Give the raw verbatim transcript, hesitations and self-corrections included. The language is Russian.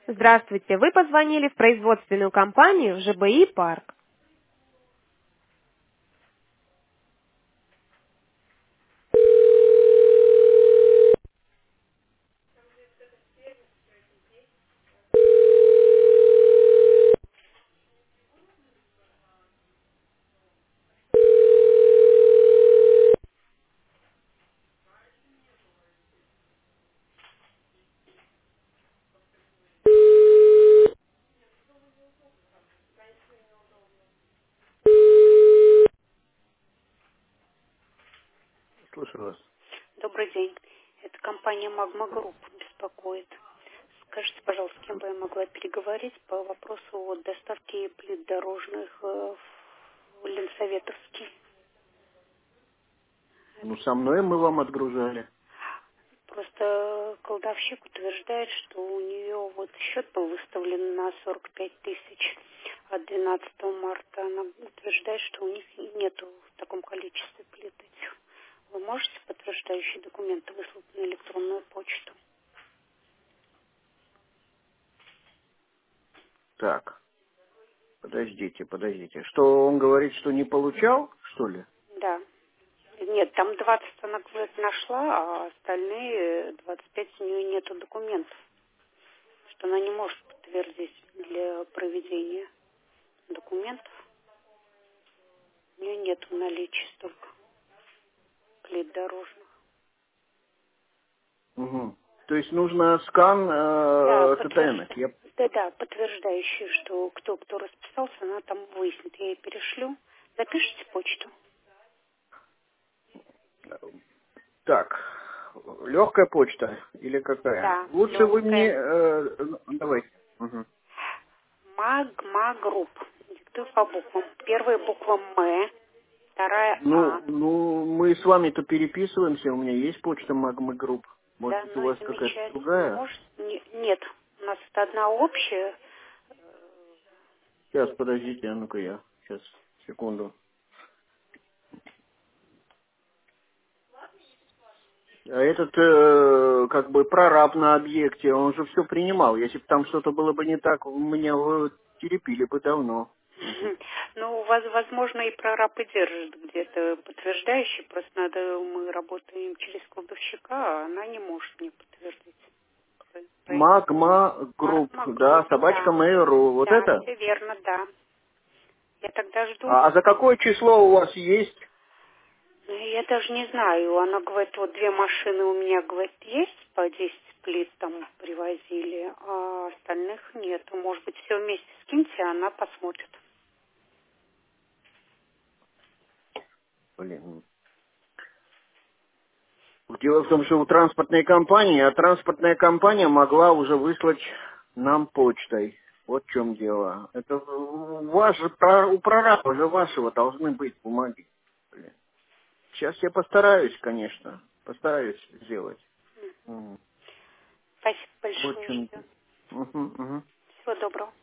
Здравствуйте, вы позвонили в производственную компанию ЖБИ «Парк». Слушаю вас. Добрый день. Это компания «Магма Групп» беспокоит. Скажите, пожалуйста, с кем бы я могла переговорить по вопросу о доставке плит дорожных э, в Ленсоветовский? Ну, со мной мы вам отгружали. Просто кладовщик утверждает, что у нее вот счет был выставлен на сорок пять тысяч от двенадцатого марта. Она утверждает, что у них нету в таком количестве плит этих. Вы можете подтверждающие документы выслать на электронную почту? Так, подождите, подождите. Что он говорит, что не получал, что ли? Да. Нет, там двадцать она, говорит, нашла, а остальные двадцать пять у нее нету документов, что она не может подтвердить для проведения документов. У нее нету в наличии столько плит дорожных. Угу. То есть нужно скан Да, э, подтвержд... ТТНок. Я... да, да, подтверждающий, что кто кто расписался, она там выяснит. Я ей перешлю. Запишите почту. Так, легкая почта или какая? Да, Лучше вы мне... легкая. э, ну, давайте. Угу. Магма Групп. Диктую по буквам. Первая буква М, вторая Ну, А. ну, мы с вами-то переписываемся, у меня есть почта Магмы Групп. Может Да, быть, у ну вас какая-то замечательно. другая? Может, не- нет, у нас это одна общая. Сейчас, подождите, а ну-ка я. Сейчас, секунду. А этот, э, как бы, прораб на объекте, он же все принимал. Если бы там что-то было бы не так, меня бы терепили бы давно. Мгм. Мгм. Ну, воз- возможно, и прораб и держит где-то подтверждающий. Просто надо, мы работаем через кладовщика, а она не может мне подтвердить. Поэтому Магма Групп, Магма да, Групп, собачка да. Mail.ru, вот Да, это? все верно, да. Я тогда жду. А, а за какое число у вас есть? Ну, я даже не знаю. Она говорит, вот две машины у меня, говорит, есть, по десять плит там привозили, а остальных нет. Может быть, все вместе скиньте, а она посмотрит. Блин. Дело в том, что у транспортной компании, а транспортная компания могла уже выслать нам почтой. Вот в чем дело. Это у вас же, про- у прораба уже вашего должны быть бумаги. Блин. Сейчас я постараюсь, конечно. Постараюсь сделать. Мгм. Спасибо Вот в большое. чем. Ждем. Угу, угу. Всего доброго.